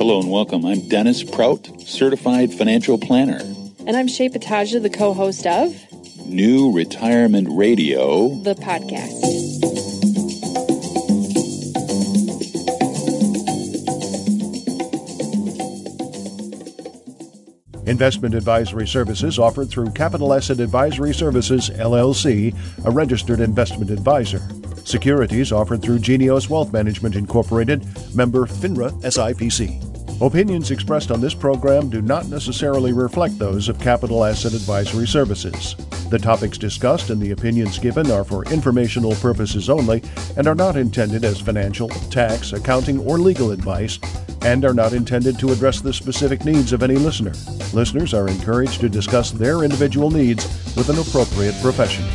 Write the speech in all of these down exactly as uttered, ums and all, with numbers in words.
Hello and welcome. I'm Dennis Prout, Certified Financial Planner. And I'm Shay Pataja, the co-host of New Retirement Radio, the podcast. Investment advisory services offered through Capital Asset Advisory Services, L L C, a registered investment advisor. Securities offered through Genios Wealth Management Incorporated, member FINRA S I P C. Opinions expressed on this program do not necessarily reflect those of Capital Asset Advisory Services. The topics discussed and the opinions given are for informational purposes only and are not intended as financial, tax, accounting, or legal advice, and are not intended to address the specific needs of any listener. Listeners are encouraged to discuss their individual needs with an appropriate professional.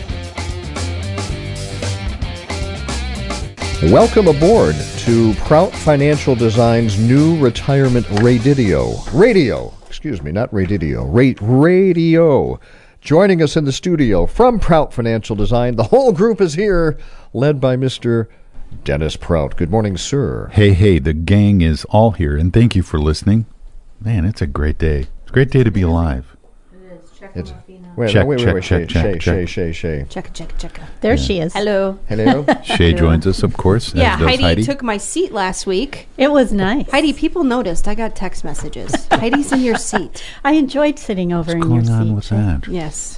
Welcome aboard to Prout Financial Design's new retirement radio. Radio, excuse me, not radio, ra- radio. Joining us in the studio from Prout Financial Design, the whole group is here, led by Mister Dennis Prout. Good morning, sir. Hey, hey, the gang is all here, and thank you for listening. Man, it's a great day. It's a great day to be alive. It is. Check It's, them off, you know. wait, Check, wait, wait, check, wait, check, Shay, check, Shay, check. Shay, Shay. Check, check, check. There Yeah. she is. Hello. Hello. Shay joins us, of course. Yeah, as does Heidi, Heidi took my seat last week. It was nice. Heidi, people noticed. I got text messages. Heidi's in your seat. I enjoyed sitting over What's in your going on seat. with that? Yes.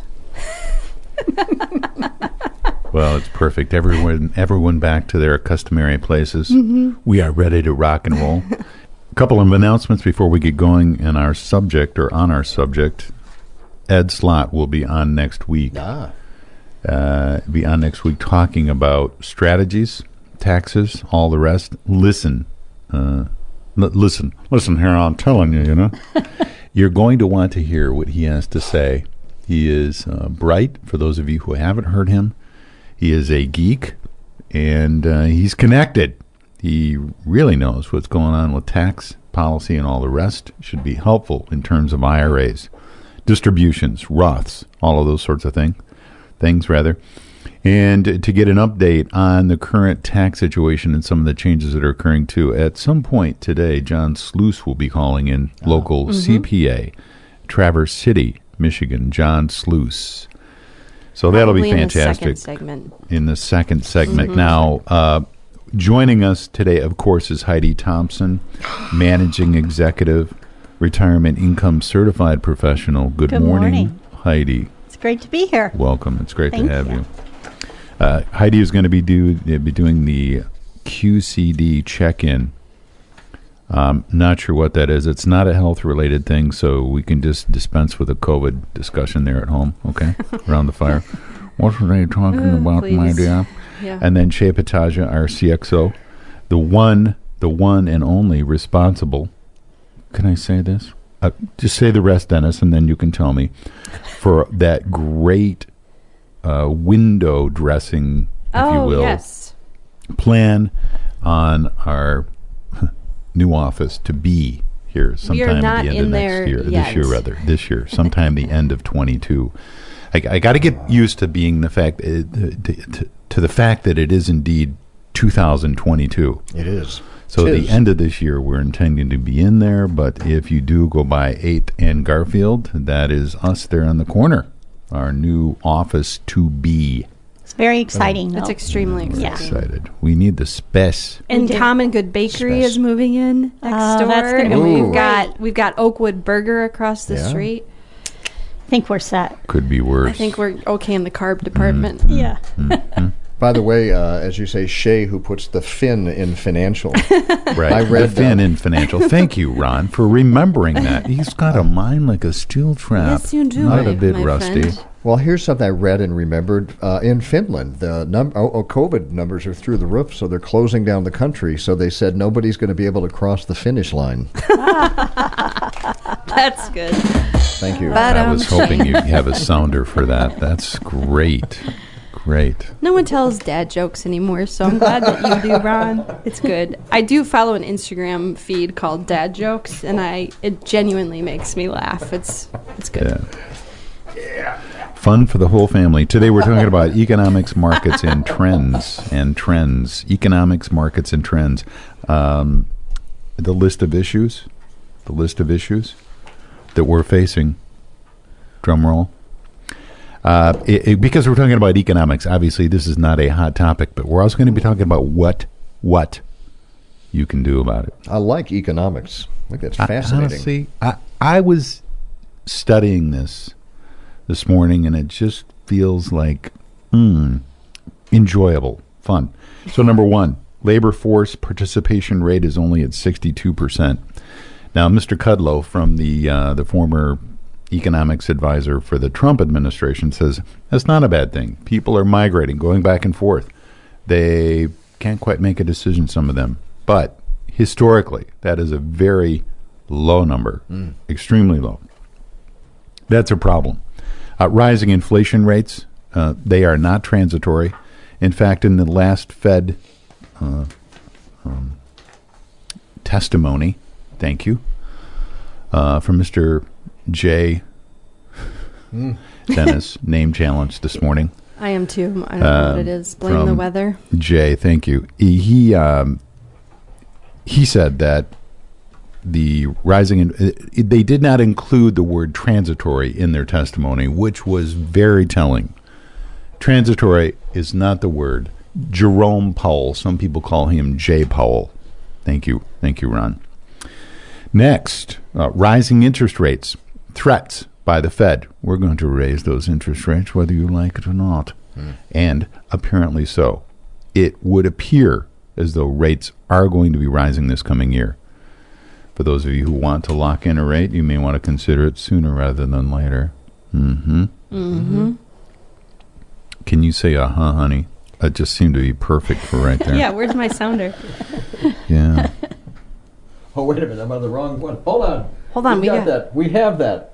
Well, it's perfect. Everyone, everyone back to their customary places. Mm-hmm. We are ready to rock and roll. A couple of announcements before we get going in our subject or on our subject. Ed Slott will be on next week. Ah. Uh, be on next week talking about strategies, taxes, all the rest. Listen, uh, l- listen, listen here. I'm telling you, you know, you're going to want to hear what he has to say. He is uh, bright. For those of you who haven't heard him, he is a geek, and uh, he's connected. He really knows what's going on with tax policy and all the rest. Should be helpful in terms of I R As, distributions, Roths, all of those sorts of things. Things rather, and to get an update on the current tax situation and some of the changes that are occurring too. At some point today, John Sluice will be calling in, local Mm-hmm. C P A, Traverse City, Michigan. John Sluice. So that'll be Probably in the fantastic second segment. in the second segment. Mm-hmm. Now, uh, joining us today, of course, is Heidi Thompson, Managing Executive, Retirement Income Certified Professional. Good, Good morning, morning. Heidi. It's great to be here. Welcome. It's great Thank to have you. you. Uh, Heidi is going to be do uh, be doing the Q C D check-in. Um, not sure what that is. It's not a health-related thing, so we can just dispense with a COVID discussion there at home, okay, around the fire. What were they talking Uh, about, my please. dear? Yeah. And then Shay Pataja, our C X O, the one, the one and only responsible. Can I say this? Uh, just say the rest, Dennis, and then you can tell me. For that great uh, window dressing, if oh, you will, yes. plan on our new office to be here sometime not at the end in of there next year. yet. This year, rather. This year, sometime the end of twenty-two. I, I got to get used to being the fact uh, to, to, to the fact that it is indeed two thousand twenty-two. It is. So at Tis. the end of this year, we're intending to be in there, but if you do go by eighth and Garfield, that is us there on the corner, our new office to be. It's very exciting. That's though. extremely We're exciting. excited. We need the space. And We do. Common Good Bakery Spec- is moving in next Oh, door, that's gonna and be we've great. got we've got Oakwood Burger across the Yeah. street. I think we're set. Could be worse. I think we're okay in the carb department. Yeah. By the way, uh, as you say, Shay, who puts the fin in financial. Right. I read the Fin that. in Financial. Thank you, Ron, for remembering that. He's got a mind like a steel trap. Yes, you do, Not my- a bit my rusty. friend. Well, here's something I read and remembered. Uh, in Finland, the num- oh, oh, COVID numbers are through the roof, so they're closing down the country. So they said nobody's going to be able to cross the finish line. That's good. Thank you. But, I um, was hoping you'd have a sounder for that. That's great. Great. No one tells dad jokes anymore, so I'm glad that you do, Ron. It's good. I do follow an Instagram feed called Dad Jokes, and I it genuinely makes me laugh. It's it's good. Yeah. Fun for the whole family. Today we're talking about economics, markets, and trends. And trends. Economics, markets, and trends. Um, the list of issues the list of issues that we're facing. Drum roll. Uh, it, it, because we're talking about economics, obviously this is not a hot topic, but we're also going to be talking about what what you can do about it. I like economics. I think that's I, fascinating. honestly, I, I was studying this this morning, and it just feels like mm, enjoyable, fun. So number one, labor force participation rate is only at sixty-two percent. Now, Mister Kudlow from the uh, the former economics advisor for the Trump administration says that's not a bad thing. People are migrating, going back and forth. They can't quite make a decision, some of them. But historically, that is a very low number, mm. extremely low. That's a problem. Uh, rising inflation rates, uh, they are not transitory. In fact, in the last Fed uh, um, testimony, thank you, uh, from Mister J. Mm. Dennis, name challenge this morning. I am too. I don't know what it is. Blame the weather. Jay, thank you. He he, um, he said that the rising, in, uh, they did not include the word transitory in their testimony, which was very telling. Transitory is not the word. Jerome Powell, some people call him Jay Powell. Thank you. Thank you, Ron. Next, uh, rising interest rates. Threats by the Fed. We're going to raise those interest rates whether you like it or not. Hmm. And apparently so. It would appear as though rates are going to be rising this coming year. For those of you who want to lock in a rate, you may want to consider it sooner rather than later. Mm-hmm. Mm-hmm. Can you say uh-huh, honey? That just seemed to be perfect for right there. Yeah, where's my sounder? Yeah. Oh, wait a minute. I'm on the wrong one. Hold on. Hold on. We, We got got that. We have that.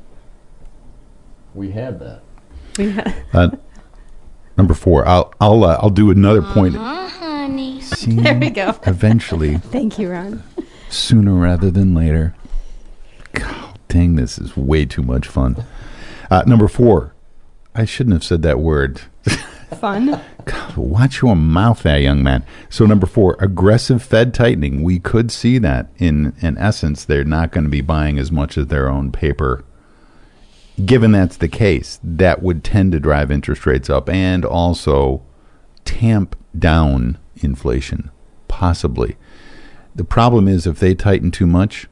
We have that. We ha- uh, number four. I'll I'll uh, I'll do another point. Uh-huh, honey. See, There we go. Eventually, Thank you, Ron. sooner rather than later. God, dang, this is way too much fun. Uh, number four. I shouldn't have said that word. Fun. God, watch your mouth there, young man. So number four, aggressive Fed tightening. We could see that. In in essence, they're not going to be buying as much of their own paper. Given that's the case, that would tend to drive interest rates up and also tamp down inflation, possibly. The problem is if they tighten too much,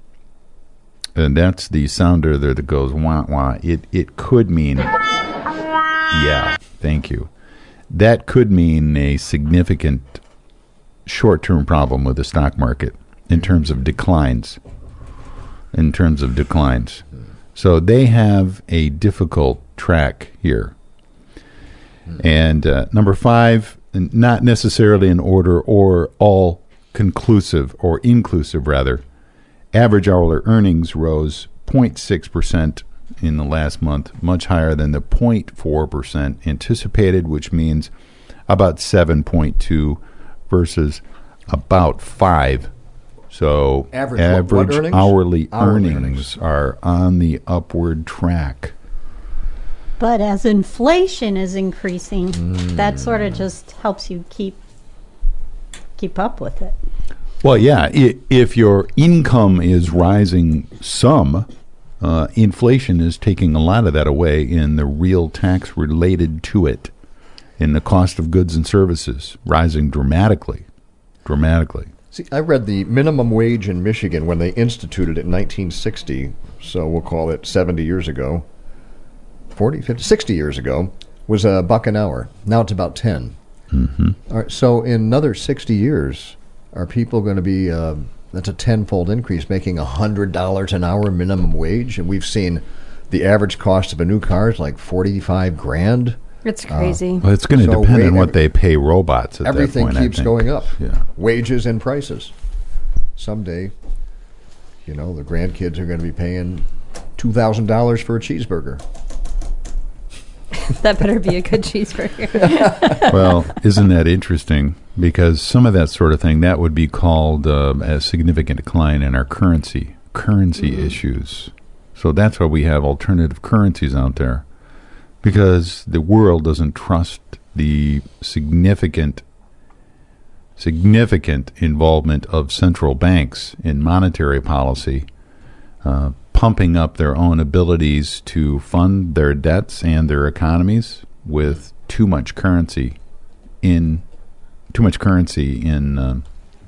and that's the sounder there that goes wah wah, it, it could mean... Yeah, thank you. That could mean a significant short-term problem with the stock market in terms of declines. In terms of declines. So they have a difficult track here. And uh, number five, not necessarily in order or all conclusive or inclusive, rather. Average hourly earnings rose zero point six percent in the last month, much higher than the zero point four percent anticipated, which means about seven point two versus about five. So Average average what- what earnings? hourly, Hourly earnings are on the upward track. But as inflation is increasing, that sort of just helps you keep keep up with it. Well, yeah, i- if your income is rising some, uh, inflation is taking a lot of that away in the real tax related to it, in the cost of goods and services, rising dramatically, dramatically. See, I read the minimum wage in Michigan when they instituted it in nineteen sixty, so we'll call it seventy years ago, forty, fifty, sixty years ago, was a buck an hour. Now it's about ten. Mm-hmm. All right, so in another sixty years, are people going to be, uh, that's a tenfold increase, making one hundred dollars an hour minimum wage? And we've seen the average cost of a new car is like forty-five grand. It's crazy. Well, it's going to So depend wait, on what every- they pay robots at that Everything point, I keeps think. going up. Yeah. Wages and prices. Someday, you know, the grandkids are going to be paying two thousand dollars for a cheeseburger. That better be a good cheeseburger. Well, isn't that interesting? Because some of that sort of thing, that would be called uh, a significant decline in our currency, currency mm-hmm. issues. So that's why we have alternative currencies out there. Because the world doesn't trust the significant, significant involvement of central banks in monetary policy uh, pumping up their own abilities to fund their debts and their economies with too much currency in too much currency in um,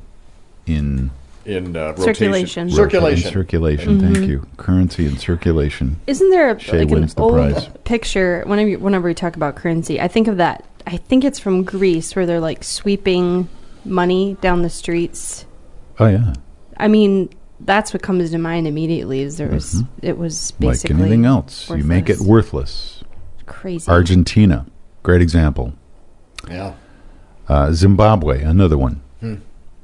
in In uh, rotation. Circulation. Circulation. in circulation. Thank you. Currency and circulation. Isn't there Shay like an wins the old prize. picture? Whenever you, whenever we talk about currency, I think of that. I think it's from Greece, where they're like sweeping money down the streets. Oh yeah, I mean, that's what comes to mind immediately. Is there was it was like basically anything else, you make it worthless. worthless. Crazy. Argentina, great example. Yeah. Uh, Zimbabwe, another one. Hmm.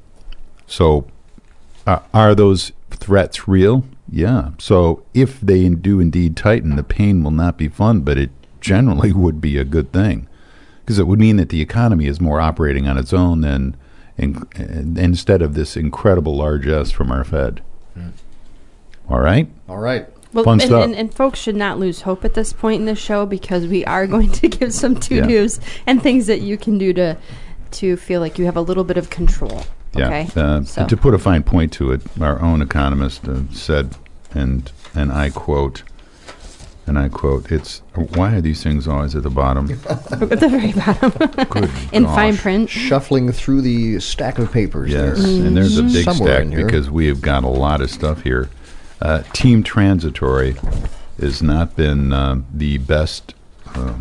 So, uh, are those threats real? Yeah. So, if they do indeed tighten, the pain will not be fun, but it generally would be a good thing, because it would mean that the economy is more operating on its own than in, in, instead of this incredible largesse from our Fed. Hmm. All right. All right. Well, Fun and, stuff. and, and folks should not lose hope at this point in the show, because we are going to give some to-dos and things that you can do to to feel like you have a little bit of control. Okay? Yeah. Uh, So- To put a fine point to it, our own economist uh, said, and and I quote, and I quote, "It's why are these things always at the bottom?" At the very bottom. Good In gosh. fine print. Shuffling through the stack of papers Yes, there. and there's a big Somewhere stack in here. because we have got a lot of stuff here. Uh, Team Transitory has not been um, the best, um,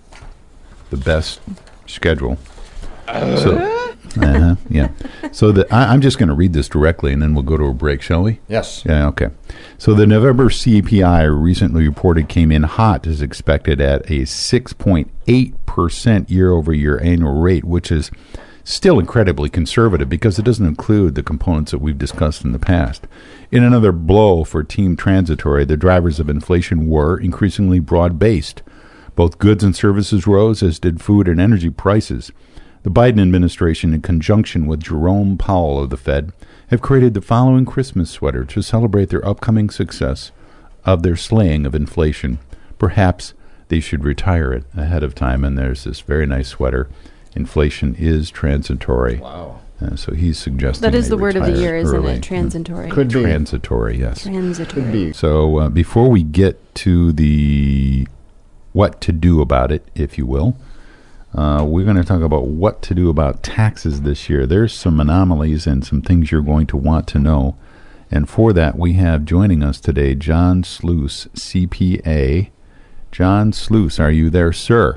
the best schedule. So, uh-huh, yeah. So the, I, I'm just going to read this directly, and then we'll go to a break, shall we? Yes. Yeah, okay. So the November C P I recently reported came in hot as expected at a six point eight percent year-over-year annual rate, which is still incredibly conservative because it doesn't include the components that we've discussed in the past. In another blow for Team Transitory, the drivers of inflation were increasingly broad-based. Both goods and services rose, as did food and energy prices. The Biden administration, in conjunction with Jerome Powell of the Fed, have created the following Christmas sweater to celebrate their upcoming success of their slaying of inflation. Perhaps they should retire it ahead of time. And there's this very nice sweater. Inflation is transitory. Wow. Uh, so he's suggesting That is they the word of the retire year, isn't early. it? Transitory. Could be. Transitory, yes. Transitory. Could be. So uh, before we get to the what to do about it, if you will, uh, we're going to talk about what to do about taxes this year. There's some anomalies and some things you're going to want to know. And for that, we have joining us today John Sluice, C P A. John Sluice, are you there, sir?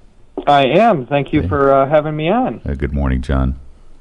I am. Thank you Okay. for uh, having me on. Uh, good morning, John.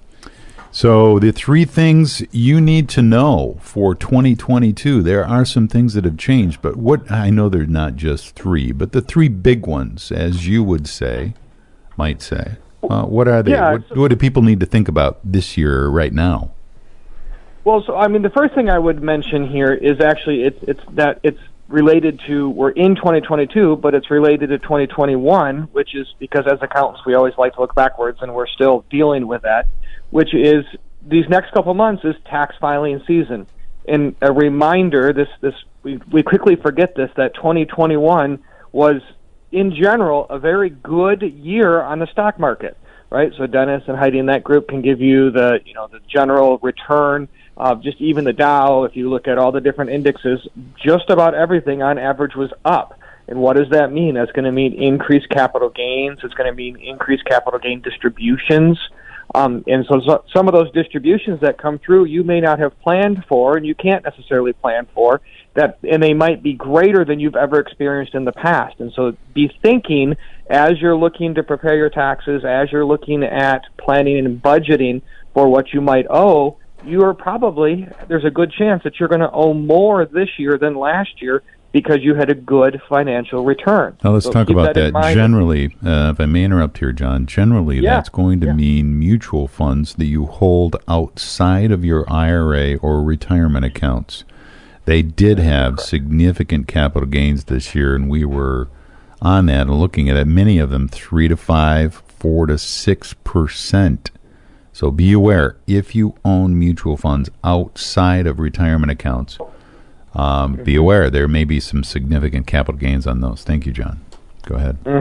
So the three things you need to know for twenty twenty-two, there are some things that have changed, but what I know they're not just three, but the three big ones, as you would say, might say. Uh, what are they? Yeah, what, so- what do people need to think about this year right now? Well, so I mean, the first thing I would mention here is actually it's it's that it's related to we're in twenty twenty-two, but it's related to twenty twenty-one, which is because as accountants we always like to look backwards, and we're still dealing with that. Which is these next couple months is tax filing season. And a reminder, this this we we quickly forget this, that twenty twenty-one was in general a very good year on the stock market, right? So Dennis and Heidi in that group can give you the you know the general return of just even the Dow. If you look at all the different indexes, just about everything on average was up. And what does that mean? That's going to mean increased capital gains. It's going to mean increased capital gain distributions. Um, and so, so some of those distributions that come through, you may not have planned for, and you can't necessarily plan for that, and they might be greater than you've ever experienced in the past. And so, be thinking as you're looking to prepare your taxes, as you're looking at planning and budgeting for what you might owe. You are probably there's a good chance that you're going to owe more this year than last year because you had a good financial return. Now let's So talk keep about that in that. mind. Generally, uh, if I may interrupt here, John, generally Yeah, that's going to yeah. mean mutual funds that you hold outside of your I R A or retirement accounts. They did have significant capital gains this year, and we were on that and looking at it. Many of them three to five, four to six percent. So be aware, if you own mutual funds outside of retirement accounts, um, be aware there may be some significant capital gains on those. Thank you, John. Go ahead. Mm-hmm.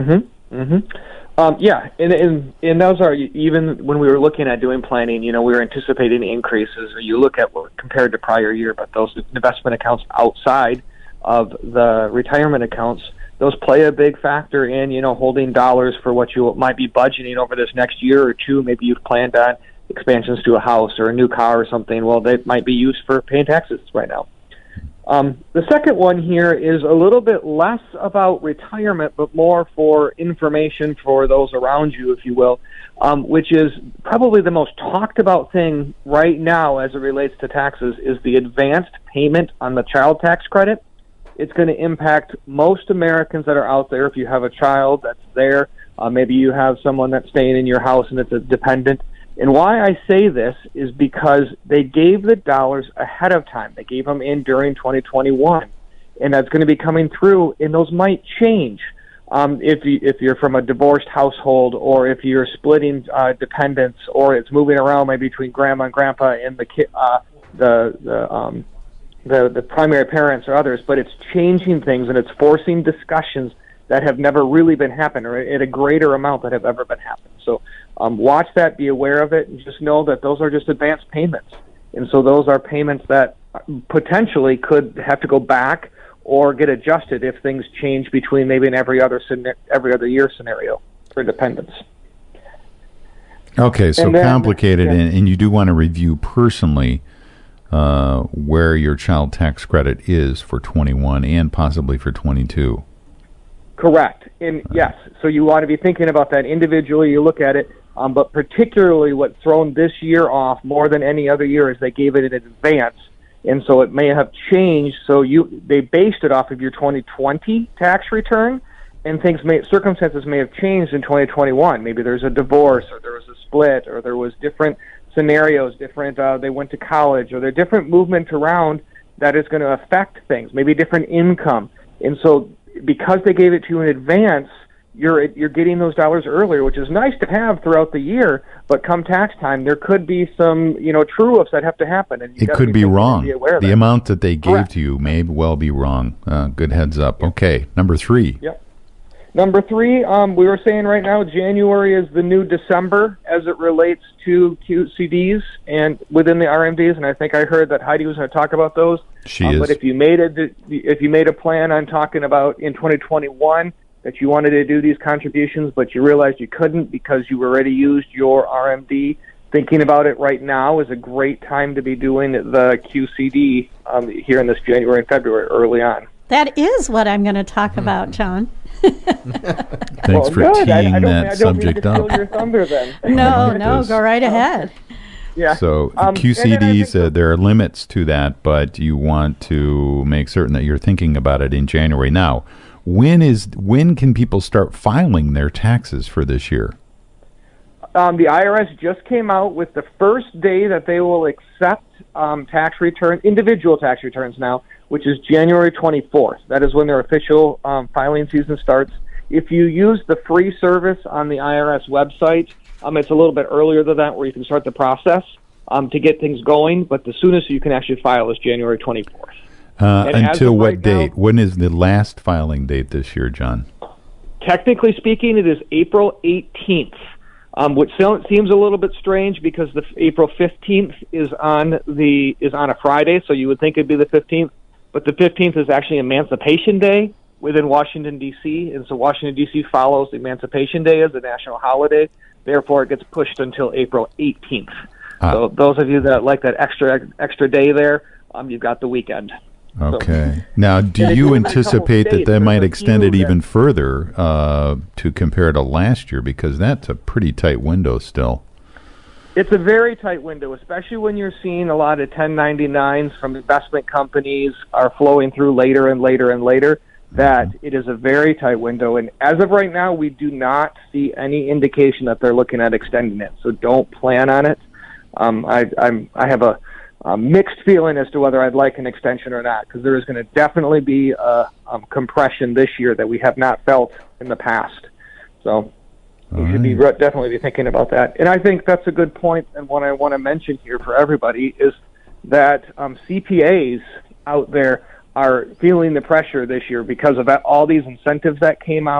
Mm-hmm. Um, yeah, and, and and those are, even when we were looking at doing planning, you know, we were anticipating increases. Or you look at what compared to prior year, but those investment accounts outside of the retirement accounts, those play a big factor in, you know, holding dollars for what you might be budgeting over this next year or two. Maybe you've planned on expansions to a house or a new car or something. Well, they might be used for paying taxes right now. Um, the second one here is a little bit less about retirement, but more for information for those around you, if you will, um, which is probably the most talked about thing right now as it relates to taxes, is the advanced payment on the child tax credit. It's going to impact most Americans that are out there. If you have a child that's there, uh, maybe you have someone that's staying in your house and it's a dependent. And why I say this is because they gave the dollars ahead of time. They gave them in during twenty twenty-one, and that's going to be coming through, and those might change. Um, if, you, if you're from a divorced household, or if you're splitting uh, dependents, or it's moving around maybe between grandma and grandpa and the ki- uh, the the um, the the primary parents or others, but it's changing things, and it's forcing discussions that have never really been happened, or at a greater amount that have ever been happened. So um, watch that, be aware of it, and just know that those are just advanced payments. And so those are payments that potentially could have to go back or get adjusted if things change between maybe an every other every other year scenario for dependents. Okay, so then, complicated, yeah. and, and you do want to review personally uh, where your child tax credit is for twenty-one and possibly for twenty-two. Correct. And yes, so you want to be thinking about that individually. You look at it, um, but particularly what's thrown this year off more than any other year is they gave it in advance, and so it may have changed. So you they based it off of your twenty twenty tax return, and things may circumstances may have changed in twenty twenty-one. Maybe there's a divorce, or there was a split, or there was different scenarios, different. Uh, they went to college, or there are different movement around that is going to affect things. Maybe different income, and so because they gave it to you in advance, you're you're getting those dollars earlier, which is nice to have throughout the year. But come tax time, there could be some, you know, true-ups that have to happen, and you it could be, be wrong. Be aware of the that. amount that they gave Correct. to you may well be wrong. Uh, good heads up. Okay, number three. Yep. Number three, um, we were saying right now January is the new December as it relates to Q C Ds and within the R M Ds, and I think I heard that Heidi was going to talk about those. She um, is. But if you made a if you made a plan on talking about in twenty twenty-one that you wanted to do these contributions, but you realized you couldn't because you already used your R M D, thinking about it right now is a great time to be doing the Q C D um, here in this January and February early on. That is what I'm going to talk about, John. Thanks well, for good. teeing I, I don't, that I don't subject mean to up. steal your thunder then. No, no, Does- go right ahead. Yeah. So Um, Q C and then I Ds, think uh, there are limits to that, but you want to make certain that you're thinking about it in January. Now, when is when can people start filing their taxes for this year? Um, the I R S just came out with the first day that they will accept um, tax return, individual tax returns now, which is January twenty-fourth. That is when their official um, filing season starts. If you use the free service on the I R S website, um, it's a little bit earlier than that where you can start the process um, to get things going, but the soonest you can actually file is January twenty-fourth. Uh, And as until of what right now- date? When is the last filing date this year, John? Technically speaking, it is April eighteenth, um, which so- seems a little bit strange because the f- April fifteenth is on the is on a Friday, so you would think it'd be the fifteenth, but the fifteenth is actually Emancipation Day within Washington, D C, and so Washington, D C follows Emancipation Day as a national holiday. Therefore, it gets pushed until April eighteenth. Ah. So those of you that like that extra extra day there, um, you've got the weekend. Okay. Now, do And if you you live in a couple anticipate that states, they there's might a extend it few even that- further uh, to compare to last year? Because that's a pretty tight window still. It's a very tight window, especially when you're seeing a lot of ten ninety-nines from investment companies are flowing through later and later and later, that it is a very tight window. And as of right now, we do not see any indication that they're looking at extending it. So don't plan on it. Um, I, I'm, I have a, a mixed feeling as to whether I'd like an extension or not, because there is going to definitely be a um, compression this year that we have not felt in the past. So we should be re- definitely be thinking about that. And I think that's a good point, and what I want to mention here for everybody is that um, C P As out there are feeling the pressure this year because of that, all these incentives that came out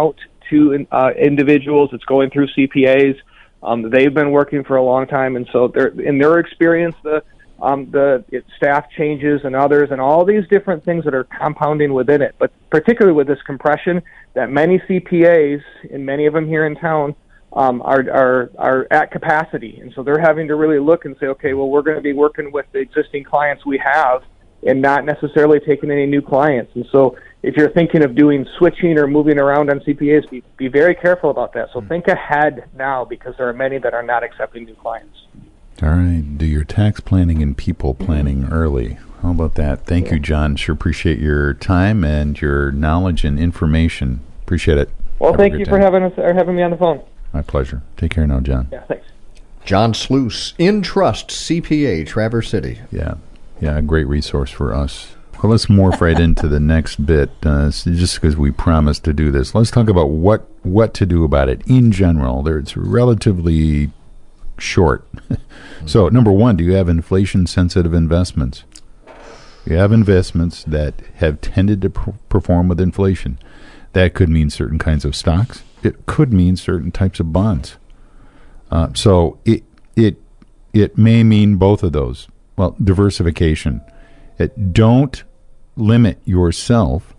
to uh, individuals. It's going through C P As. Um, they've been working for a long time, and so they're, in their experience, the um, the it, staff changes and others, and all these different things that are compounding within it. But particularly with this compression, that many C P As, and many of them here in town, um, are are are at capacity, and so they're having to really look and say, okay, well, we're going to be working with the existing clients we have, and not necessarily taking any new clients. And so if you're thinking of doing switching or moving around on C P As, be, be very careful about that. So think ahead now, because there are many that are not accepting new clients. All right. Do your tax planning and people planning early. How about that? Thank yeah. you, John. Sure appreciate your time and your knowledge and information. Appreciate it. Well, Have thank you time. for having us or having me on the phone. My pleasure. Take care now, John. Yeah, thanks. John Sluice, InTrust C P A, Traverse City. Yeah. Yeah, a great resource for us. Well, let's morph right into the next bit, uh, just because we promised to do this. Let's talk about what, what to do about it in general. There, it's relatively short. So, number one, do you have inflation-sensitive investments? You have investments that have tended to pr- perform with inflation. That could mean certain kinds of stocks. It could mean certain types of bonds. Uh, so it it it may mean both of those. Well, diversification. It, don't limit yourself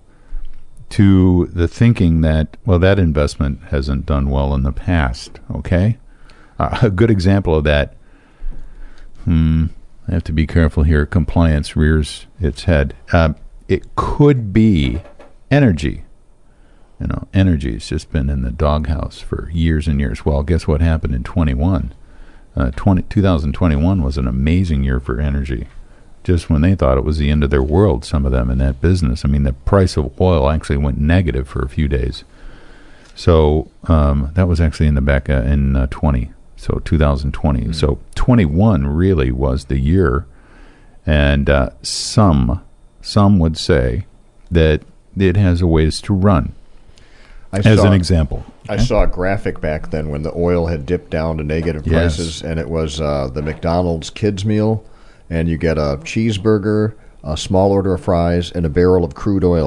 to the thinking that, well, that investment hasn't done well in the past, okay? Uh, a good example of that, hmm, I have to be careful here, compliance rears its head. Uh, it could be energy. You know, energy has just been in the doghouse for years and years. Well, guess what happened in twenty-one? Uh, twenty, twenty twenty-one was an amazing year for energy. Just when they thought it was the end of their world, some of them in that business. I mean, the price of oil actually went negative for a few days. So um, that was actually in the back uh, in uh, twenty, so two thousand twenty. Mm-hmm. So twenty-one really was the year, and uh, some some would say that it has a ways to run. I As saw, an example. I okay. saw a graphic back then when the oil had dipped down to negative yes. prices, and it was uh, the McDonald's kids meal, and you get a cheeseburger, a small order of fries, and a barrel of crude oil.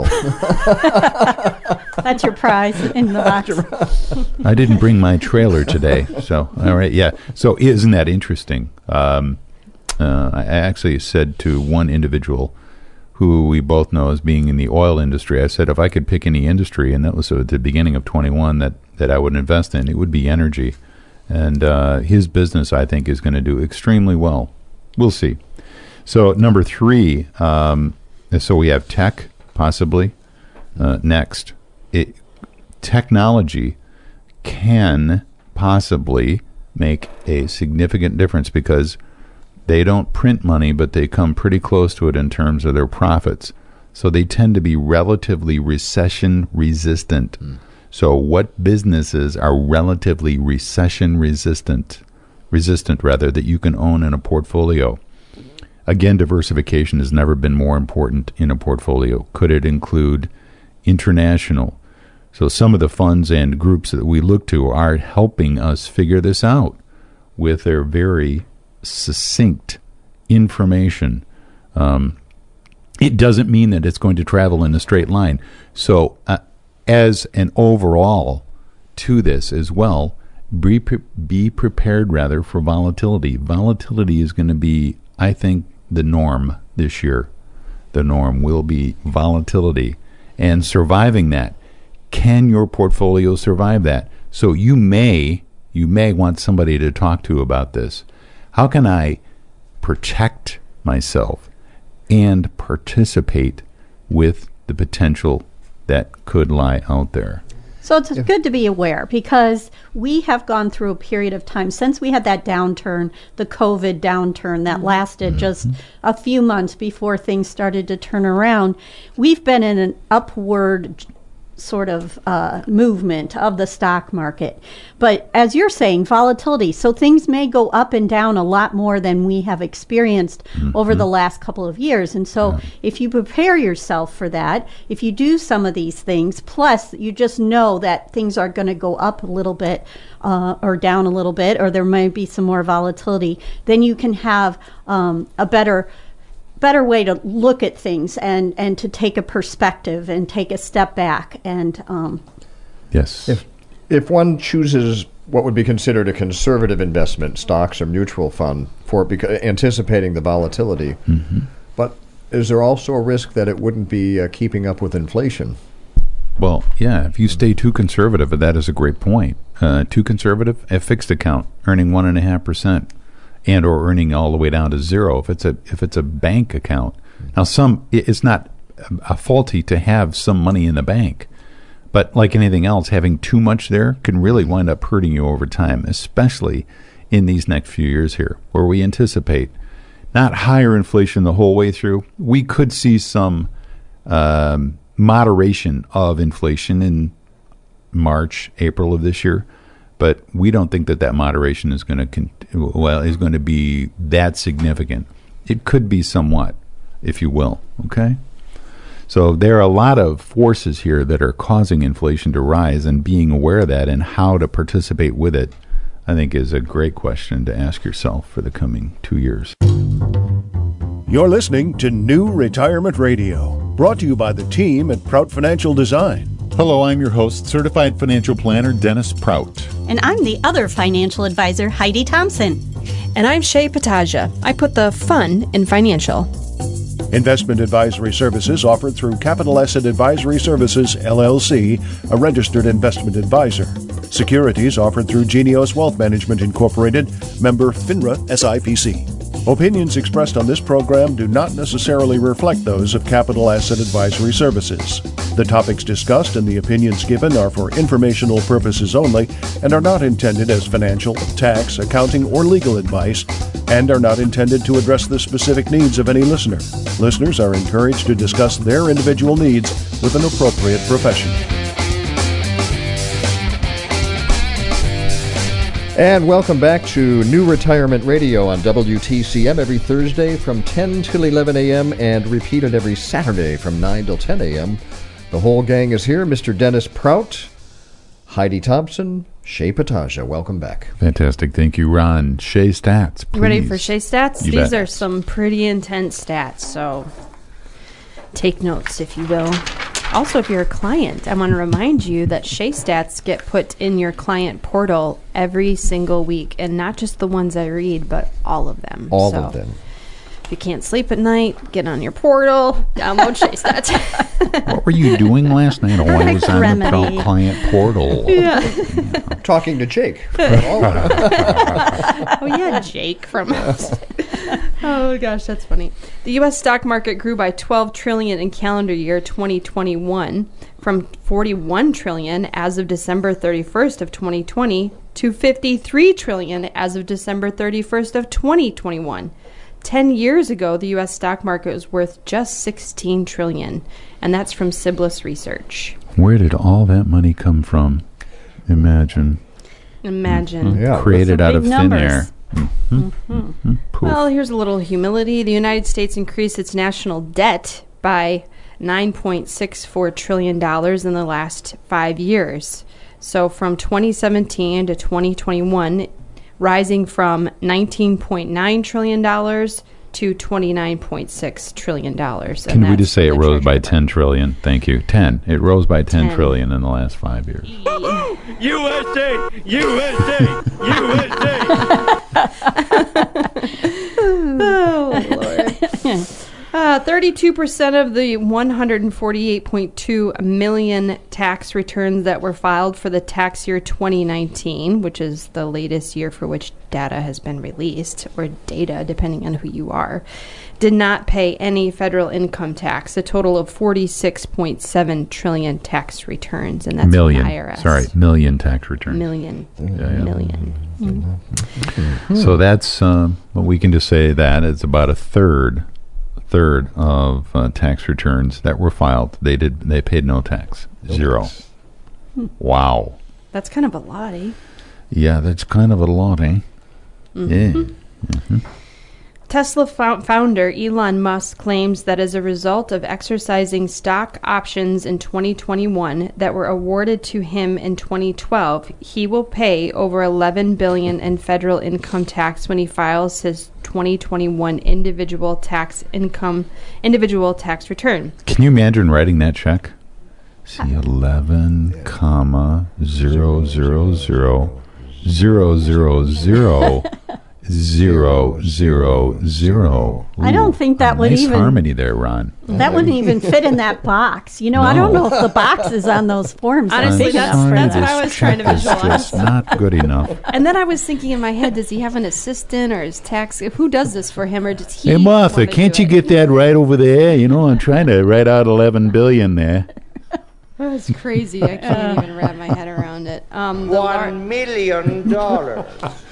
That's your prize in the box. I didn't bring my trailer today, so all right, yeah. So isn't that interesting? Um, uh, I actually said to one individual who we both know as being in the oil industry, I said if I could pick any industry, and that was at the beginning of twenty-one, that, that I would invest in, it would be energy. And uh, his business, I think, is going to do extremely well. We'll see. So number three, um, so we have tech, possibly. Uh, next, it, technology can possibly make a significant difference because they don't print money, but they come pretty close to it in terms of their profits. So they tend to be relatively recession resistant. Mm. So what businesses are relatively recession resistant, resistant rather, that you can own in a portfolio? Again, diversification has never been more important in a portfolio. Could it include international? So some of the funds and groups that we look to are helping us figure this out with their very succinct information. Um, it doesn't mean that it's going to travel in a straight line. So uh, as an overall to this as well, be, pre- be prepared rather for volatility. Volatility is going to be, I think, the norm this year. The norm will be volatility and surviving that. Can your portfolio survive that? So you may, you may want somebody to talk to about this. How can I protect myself and participate with the potential that could lie out there? So it's good to be aware because we have gone through a period of time since we had that downturn, the COVID downturn that lasted mm-hmm. just a few months before things started to turn around. We've been in an upward sort of uh, movement of the stock market. But as you're saying, volatility. So things may go up and down a lot more than we have experienced mm-hmm. over the last couple of years. And so yeah. if you prepare yourself for that, if you do some of these things, plus you just know that things are going to go up a little bit uh, or down a little bit, or there might be some more volatility, then you can have um, a better better way to look at things and, and to take a perspective and take a step back. And um, yes, if if one chooses what would be considered a conservative investment, stocks or mutual fund, for beca- anticipating the volatility, Mm-hmm. but is there also a risk that it wouldn't be uh, keeping up with inflation? Well, yeah, if you stay too conservative, that is a great point. Uh, too conservative, a fixed account earning one and a half percent, and or earning all the way down to zero. If it's a if it's a bank account, now some it- it's not a faulty to have some money in the bank, but like anything else, having too much there can really wind up hurting you over time, especially in these next few years here, where we anticipate not higher inflation the whole way through. We could see some um, moderation of inflation in March, April of this year, but we don't think that that moderation is going to con- well is going to be that significant. It could be somewhat, if you will. Okay, so there are a lot of forces here that are causing inflation to rise, and being aware of that and how to participate with it, I think, is a great question to ask yourself for the coming two years. You're listening to New Retirement Radio, brought to you by the team at Prout Financial Design. Hello, I'm your host, Certified Financial Planner Dennis Prout. And I'm the other financial advisor, Heidi Thompson. And I'm Shay Pataja. I put the fun in financial. Investment advisory services offered through Capital Asset Advisory Services, L L C, a registered investment advisor. Securities offered through Genios Wealth Management Incorporated, member FINRA S I P C. Opinions expressed on this program do not necessarily reflect those of Capital Asset Advisory Services. The topics discussed and the opinions given are for informational purposes only and are not intended as financial, tax, accounting, or legal advice, and are not intended to address the specific needs of any listener. Listeners are encouraged to discuss their individual needs with an appropriate professional. And welcome back to New Retirement Radio on W T C M every Thursday from ten till eleven a.m. and repeated every Saturday from nine till ten a.m. The whole gang is here. Mister Dennis Prout, Heidi Thompson, Shay Pataja. Welcome back. Fantastic. Thank you, Ron. Shay Stats, please. Ready for Shay Stats? You These bet. are some pretty intense stats, so take notes, if you will. Also, if you're a client, I want to remind you that Shay Stats get put in your client portal every single week, and not just the ones I read, but all of them. All So of them. if you can't sleep at night, get on your portal, download Shay Stats. What were you doing last night? Oh, I was on the Remedy. Prout client portal. I'm talking to Jake. Oh, yeah, Jake from us. Oh, gosh, that's funny. The U S stock market grew by twelve trillion dollars in calendar year twenty twenty-one, from forty-one trillion dollars as of December thirty-first of twenty twenty to fifty-three trillion dollars as of December thirty-first of twenty twenty-one. Ten years ago, the U S stock market was worth just sixteen trillion dollars, and that's from Siblis Research. Where did all that money come from? Imagine. Imagine. Yeah. Created Those are out of big thin numbers. air. Mm-hmm. Poof. Well, here's a little humility. The United States increased its national debt by nine point six four trillion dollars in the last five years. So from twenty seventeen to twenty twenty-one, rising from nineteen point nine trillion dollars to twenty-nine point six trillion dollars. Can we just say it rose by ten trillion? Thank you. ten. It rose by ten, ten. trillion in the last five years. U S A! U S A! U S A! Oh, Lord. Uh, thirty-two percent of the one hundred forty-eight point two million tax returns that were filed for the tax year twenty nineteen, which is the latest year for which data has been released, or data, depending on who you are, did not pay any federal income tax, a total of forty-six point seven trillion tax returns, and that's million. from I R S. Sorry, million tax returns. Million. Yeah, yeah. Million. So that's, um, well, we can just say that it's about a third, third of uh, tax returns that were filed. They did. They paid no tax. Zero. Wow. That's kind of a lot, eh? Yeah, that's kind of a lot, eh? Yeah. Tesla fou- founder Elon Musk claims that as a result of exercising stock options in twenty twenty-one that were awarded to him in twenty twelve, he will pay over eleven billion dollars in federal income tax when he files his twenty twenty-one individual tax income individual tax return. Can you imagine writing that check? See, eleven, comma, zero, zero, zero, zero, zero, zero, zero, zero, zero. I don't think that a would nice even- harmony there, Ron. That wouldn't even fit in that box. You know, I don't know if the boxes on those forms are Honestly, big that's- enough for that's that. what I was trying to Check is visualize. just not good enough. And then I was thinking in my head, does he have an assistant or his tax? Who does this for him, or does he? Hey, Martha, wanna can't do you it? get that right over there? You know, I'm trying to write out eleven billion there. That's crazy. I can't even wrap my head around it. Um, the lar- One million dollars.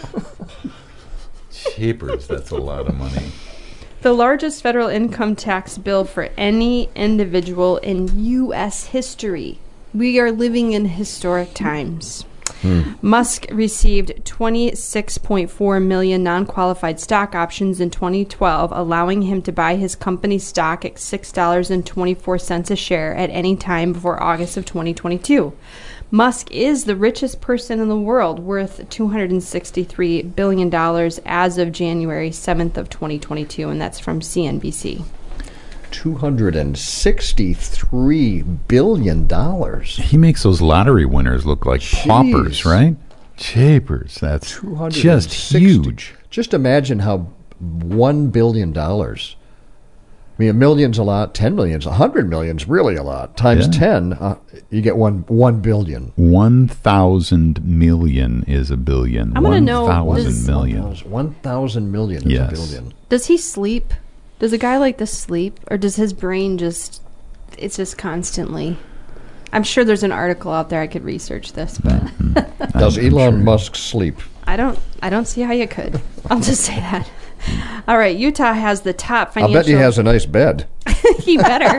Cheapers, that's a lot of money. The largest federal income tax bill for any individual in U S history. We are living in historic times. Musk received twenty-six point four million non-qualified stock options in twenty twelve, allowing him to buy his company's stock at six dollars and twenty-four cents a share at any time before August of twenty twenty-two. Musk is the richest person in the world, worth two hundred sixty-three billion dollars as of January seventh of twenty twenty-two, and that's from C N B C. two hundred sixty-three billion dollars. He makes those lottery winners look like Jeez. paupers, right? Cheapers, that's two hundred just sixty huge. Just imagine how one billion dollars. I mean, a million's a lot. Ten million's a hundred million's really a lot. Times Yeah. ten, uh, you get one one billion. One thousand million is a billion. I'm gonna One know, thousand does- million. One thousand million is Yes. a billion. Does he sleep? Does a guy like this sleep? Or does his brain just, it's just constantly... I'm sure there's an article out there I could research this, but Does I'm Elon sure. Musk sleep? I don't I don't see how you could. I'll just say that. All right, Utah has the top I'll financial... bet he has a nice bed. He better.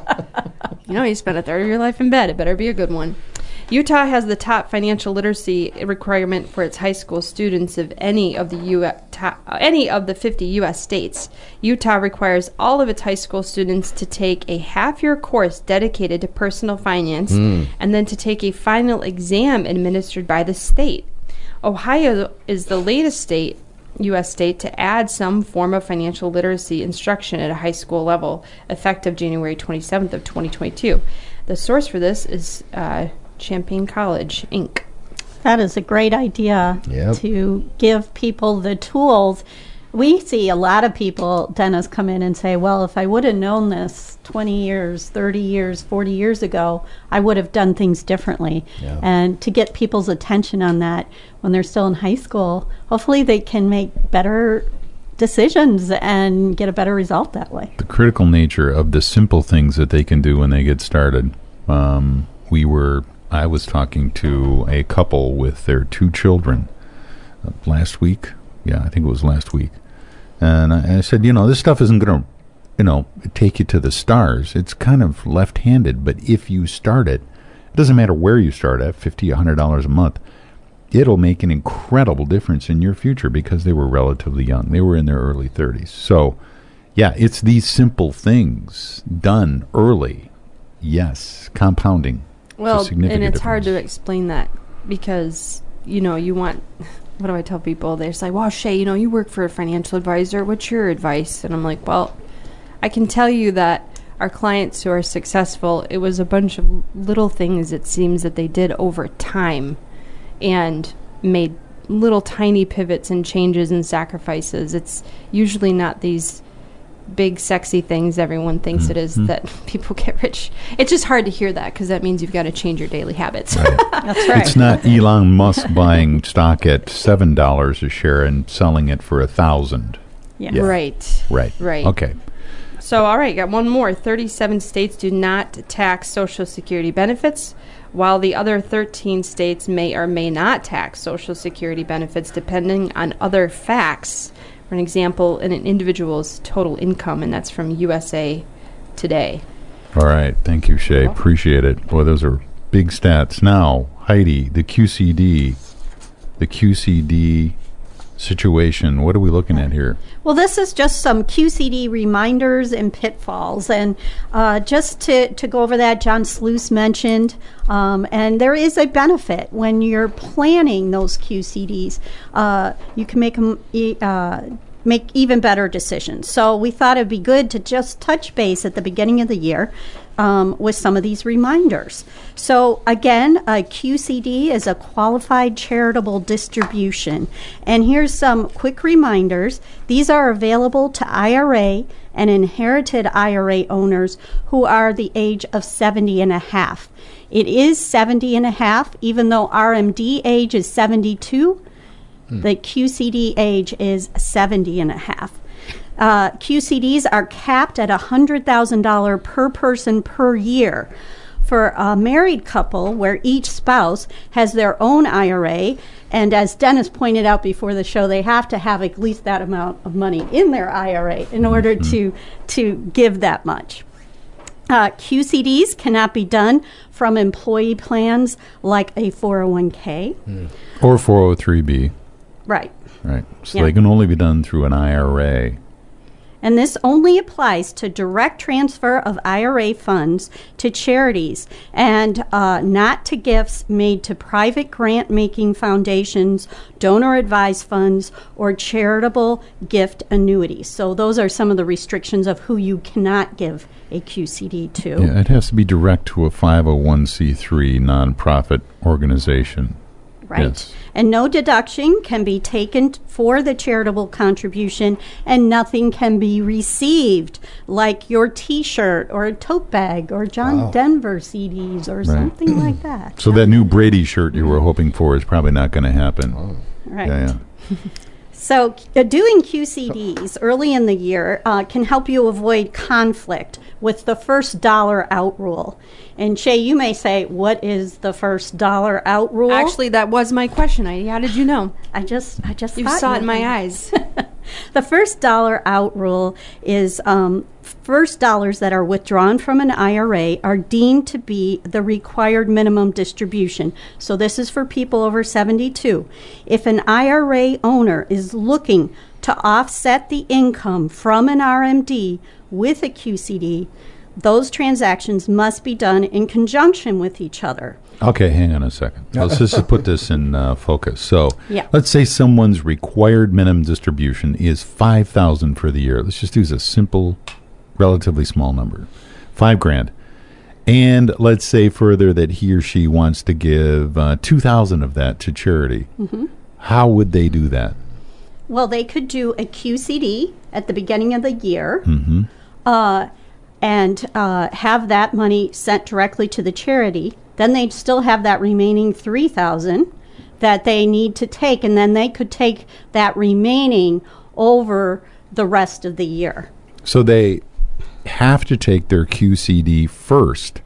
You know, you spent a third of your life in bed. It better be a good one. Utah has the top financial literacy requirement for its high school students of any of the U S top, any of the fifty U S states. Utah requires all of its high school students to take a half-year course dedicated to personal finance and then to take a final exam administered by the state. Ohio is the latest state U S state to add some form of financial literacy instruction at a high school level, effective January twenty-seventh of twenty twenty-two. The source for this is uh, Champaign College, Incorporated. That is a great idea Yep. to give people the tools. We see a lot of people, Dennis, come in and say, well, if I would have known this twenty years, thirty years, forty years ago, I would have done things differently. Yeah. And to get people's attention on that when they're still in high school, hopefully they can make better decisions and get a better result that way. The critical nature of the simple things that they can do when they get started. Um, we were, I was talking to a couple with their two children uh, last week. Yeah, I think it was last week. And I, I said, you know, this stuff isn't going to, you know, take you to the stars. It's kind of left-handed, but if you start it, it doesn't matter where you start at, fifty dollars, one hundred dollars a month, it'll make an incredible difference in your future because they were relatively young. They were in their early thirties. So, yeah, it's these simple things done early. Yes, compounding. Well, a significant and it's hard to difference. explain that because, you know, you want... What do I tell people? They're just like, well, Shay, you know, you work for a financial advisor. What's your advice? And I'm like, well, I can tell you that our clients who are successful, it was a bunch of little things, it seems, that they did over time and made little tiny pivots and changes and sacrifices. It's usually not these big, sexy things everyone thinks Mm-hmm. it is that people get rich. It's just hard to hear that because that means you've got to change your daily habits. That's right. It's not Elon Musk buying stock at seven dollars a share and selling it for a thousand. Yeah. Yeah. Right. Right. Right. Okay. So, all right, got one more. thirty-seven states do not tax Social Security benefits, while the other thirteen states may or may not tax Social Security benefits depending on other facts. For an example, in an individual's total income, and that's from U S A Today. All right. Thank you, Shay. Appreciate it. Boy, those are big stats. Now, Heidi, the Q C D, the Q C D situation. What are we looking at here? Well, this is just some Q C D reminders and pitfalls. And uh, just to, to go over that, John Sluice mentioned, um, and there is a benefit when you're planning those Q C Ds. Uh, you can make them, uh, make even better decisions. So we thought it'd be good to just touch base at the beginning of the year um, with some of these reminders. So again, a Q C D is a qualified charitable distribution. And here's some quick reminders. These are available to I R A and inherited I R A owners who are the age of seventy and a half. It is seventy and a half, even though R M D age is seventy-two. The Q C D age is seventy and a half. Uh, Q C Ds are capped at one hundred thousand dollars per person per year. For a married couple where each spouse has their own I R A, and as Dennis pointed out before the show, they have to have at least that amount of money in their I R A in order to, to give that much. Uh, Q C Ds cannot be done from employee plans like a four oh one k. Or four oh three b. Right. Right. So Yeah. they can only be done through an I R A. And this only applies to direct transfer of I R A funds to charities and uh, not to gifts made to private grant-making foundations, donor-advised funds, or charitable gift annuities. So those are some of the restrictions of who you cannot give a Q C D to. Yeah, it has to be direct to a five oh one c three nonprofit organization. Right. Yes. And no deduction can be taken t- for the charitable contribution, and nothing can be received, like your T-shirt or a tote bag or John Wow. Denver C Ds or something like that. So that new Brady shirt you were hoping for is probably not going to happen. Right. Yeah, yeah. So uh, doing Q C Ds early in the year uh, can help you avoid conflict with the first dollar out rule. And Shay, you may say, what is the first dollar out rule? Actually, that was my question, Heidi. How did you know? I just, I just You thought saw it in you my did. eyes. The first dollar out rule is um, first dollars that are withdrawn from an I R A are deemed to be the required minimum distribution. So this is for people over seventy-two. If an I R A owner is looking to offset the income from an R M D with a Q C D, those transactions must be done in conjunction with each other. Okay, hang on a second. Let's just put this in uh, focus. So, Yeah. let's say someone's required minimum distribution is five thousand for the year. Let's just use a simple, relatively small number, five grand. And let's say further that he or she wants to give uh, two thousand of that to charity. Mm-hmm. How would they do that? Well, they could do a Q C D at the beginning of the year. Mm-hmm. uh, and uh, have that money sent directly to the charity. Then they'd still have that remaining three thousand dollars that they need to take, and then they could take that remaining over the rest of the year. So they have to take their Q C D first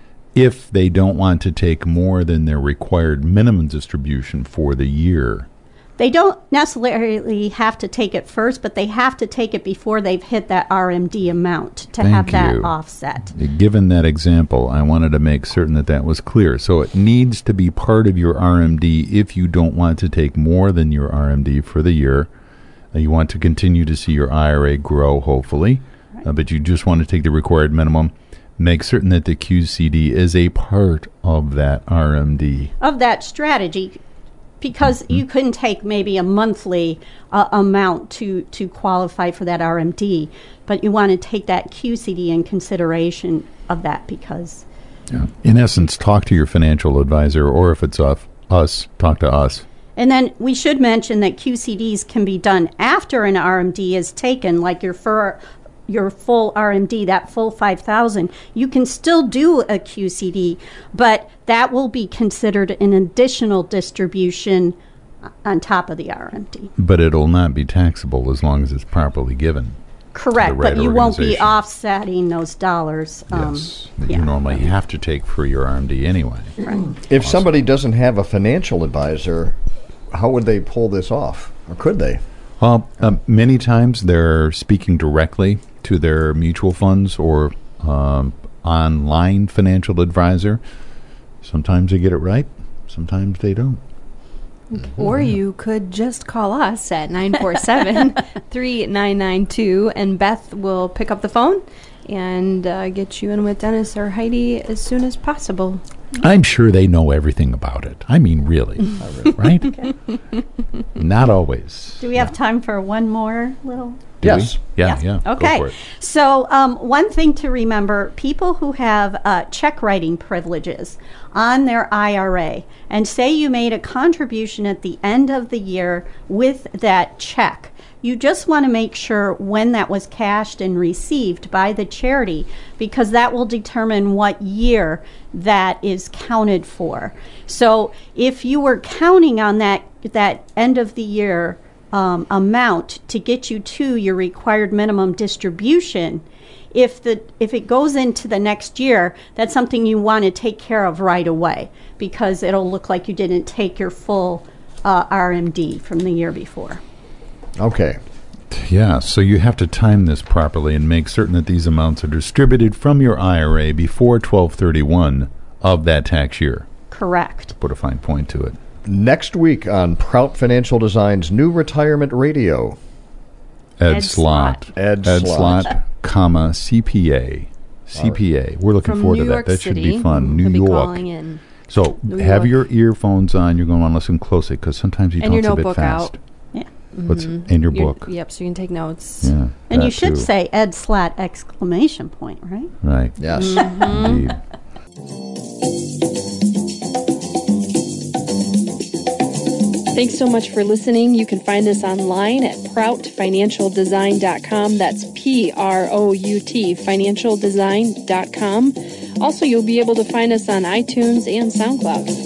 if they don't want to take more than their required minimum distribution for the year. They don't necessarily have to take it first, but they have to take it before they've hit that R M D amount to Thank have that you. offset. Given that example, I wanted to make certain that that was clear. So it needs to be part of your R M D if you don't want to take more than your R M D for the year. Uh, you want to continue to see your I R A grow, hopefully, uh, but you just want to take the required minimum. Make certain that the Q C D is a part of that R M D. Of that strategy, because Mm-hmm. you couldn't take maybe a monthly uh, amount to, to qualify for that R M D, but you want to take that Q C D in consideration of that because... Yeah. In essence, talk to your financial advisor, or if it's off us, talk to us. And then we should mention that Q C Ds can be done after an R M D is taken, like your fur, your full R M D, that full five thousand. You can still do a Q C D, but that will be considered an additional distribution on top of the R M D. But it'll not be taxable as long as it's properly given. Correct, The right but you won't be organization. offsetting those dollars. Um, Yes, that yeah. you normally have to take for your R M D anyway. If somebody doesn't have a financial advisor, how would they pull this off? Or could they? Well, um, many times they're speaking directly to their mutual funds or um, online financial advisor. Sometimes they get it right, sometimes they don't. Or you could just call us at nine four seven, three nine nine two, and Beth will pick up the phone and uh, get you in with Dennis or Heidi as soon as possible. I'm sure they know everything about it. I mean, really, right? Not always. Do we have time for one more little? Do Yes. we? Yeah, Yes. yeah. Okay. Go for it. So, um, one thing to remember, people who have uh, check writing privileges on their I R A, and say you made a contribution at the end of the year with that check, you just want to make sure when that was cashed and received by the charity, because that will determine what year that is counted for. So if you were counting on that that end of the year um, amount to get you to your required minimum distribution, if the if it goes into the next year, that's something you want to take care of right away, because it'll look like you didn't take your full uh, R M D from the year before. Okay. Yeah, so you have to time this properly and make certain that these amounts are distributed from your I R A before twelve thirty-one of that tax year. Correct. Put a fine point to it. Next week on Prout Financial Design's new retirement radio. Ed, Ed Slott. Slott. Ed, Ed Slott. Slott, comma, C P A. C P A. We're looking From forward New to that. York That City. should be fun. New He'll be York. calling in. So New have York. your earphones on. You're going to want to listen closely because sometimes he And your talks a bit notebook fast. out. Yeah. What's in your Your- book? Yep, so you can take notes. Yeah, And you that should too. say Ed Slott exclamation point, right? Right. Yes. Indeed. Thanks so much for listening. You can find us online at prout financial design dot com. That's P R O U T, financial design dot com. Also, you'll be able to find us on iTunes and SoundCloud.